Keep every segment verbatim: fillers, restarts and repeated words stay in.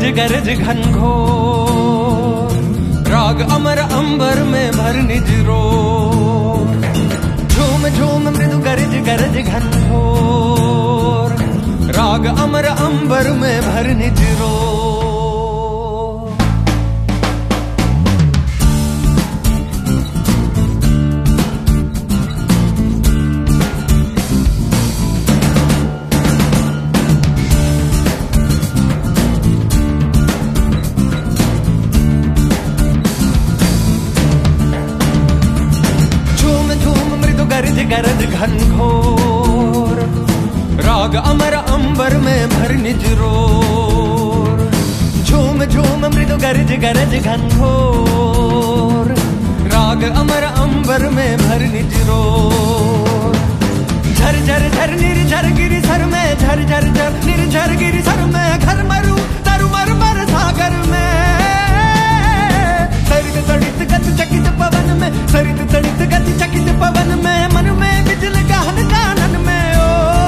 गरज गरज घनघोर, राग अमर अंबर में भर निज रोर। झूम झूम मृदु गरज गरज घनघोर, राग अमर अंबर में भर निज रोर। गरज गरज घनघोर, राग अमर अंबर में भर निज रोर। झूम झूम मृदु गरज गरज घनघोर, राग अमर अंबर में भर निज रोर। झर झर झर निर्झर गिरि सर में, झर झर झर निर्झर गिरि सर में, घर मरु तरु मर मर सागर में। सरित तड़ित गति चकित पवन में, सरित तड़ित गति चकित पवन में, मन में बिजल गहन कानन में। ओ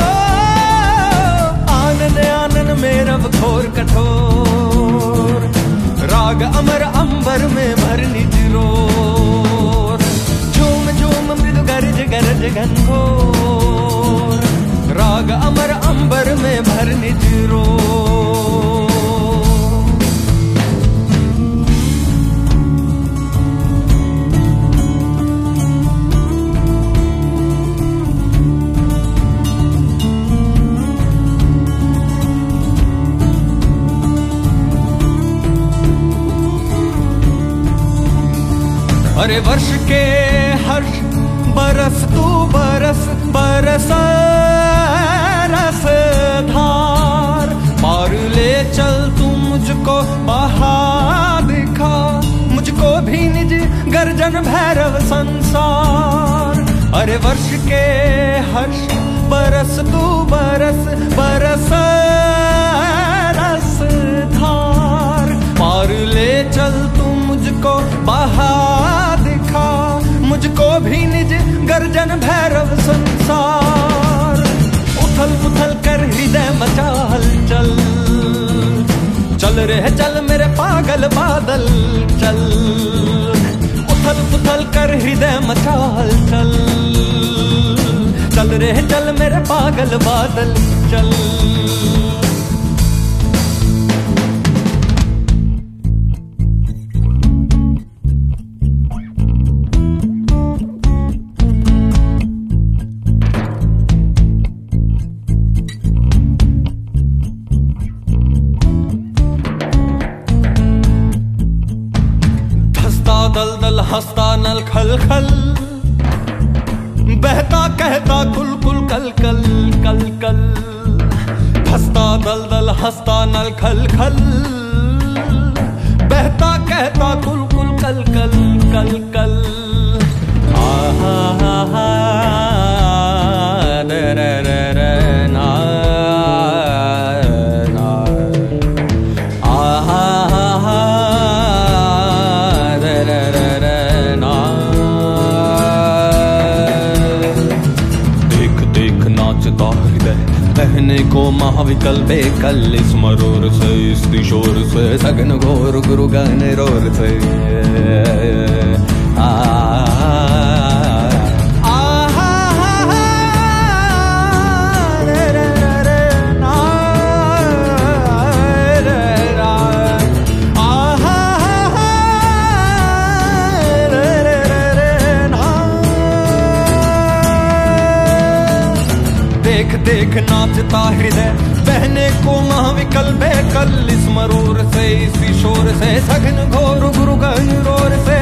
आनन आनन में रव घोर कठोर, राग अमर अंबर में भर निज रोर। झूम झूम मृदु गरज गरज घनघोर, राग अमर अंबर में भर निज रोर। अरे वर्ष के हर्ष बरस तू बरस बरस रस धार, पार ले चल तू मुझको बहा दिखा, मुझको भी निज गर्जन भैरव संसार। अरे वर्ष के हर्ष बरस तू बरस बरस रस धार, पार ले चल तू मुझको बहा दिखा, मुझको भी निज गर्जन भैरव संसार। उथल पुथल कर हृदय मचा हलचल, चल रहे चल मेरे पागल बादल चल। उथल पुथल कर हृदय मचा हलचल, चल रहे चल मेरे पागल बादल चल। दल दल हंसता नल खल खल, बहता कहता कुल कुल कल कल कल कल। हंसता दल दल हंसता नल खल खल, बहता कहता कुल कुल कल कल कल कल। आहा हा हा रे रे रे रे ना ना, आहा हा हा रे रे रे रे ना। देख देख नाचता हृदय बहने को महाविकल बेकल, इस मरोर से इस किशोर से सघन घोर गुरु गहन रोर से। आ देख देख नाचता हृदय बहने को महाविकल बेकल, इस मरोर से इसी शोर से सघन घोर गुरु गहन रोर से।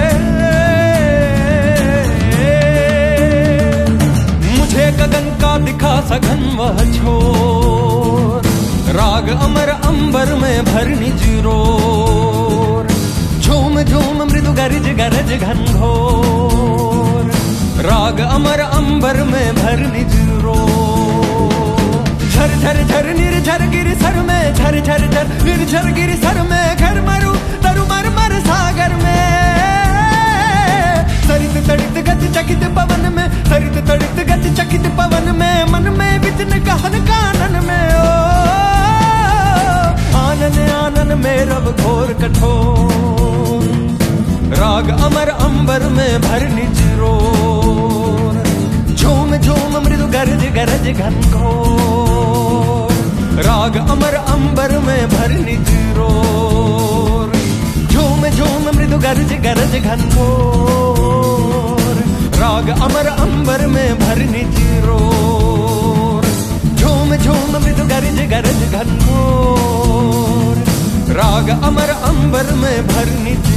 मुझे गगन का दिखा सघन वह छोर, राग अमर अंबर में भर निज रोर। झूम झूम मृदु गरज गरज घनघोर, राग अमर अंबर में भर निज रोर। झर झर झर निर्झर गिरि सर में, झर झर झर निर्झर गिरि सर में, घर मरु तरु मर मर सागर में। सरित तड़ित गति चकित पवन में, सरित तड़ित गति चकित पवन में, मन में विचन गहन कानन में। ओ आनन आनन में कठोर, राग अमर अंबर में भरनी चिरोर, झूम झूम मृदु गरज गरज घनघोर, राग अमर अंबर में भरनी चिरोर, झूम झूम मृदु गरज गरज घनघोर, राग अमर अंबर में भरनी चिरोर, झूम झूम मृदु गरज गरज घनघोर, राग अमर अंबर में भरनी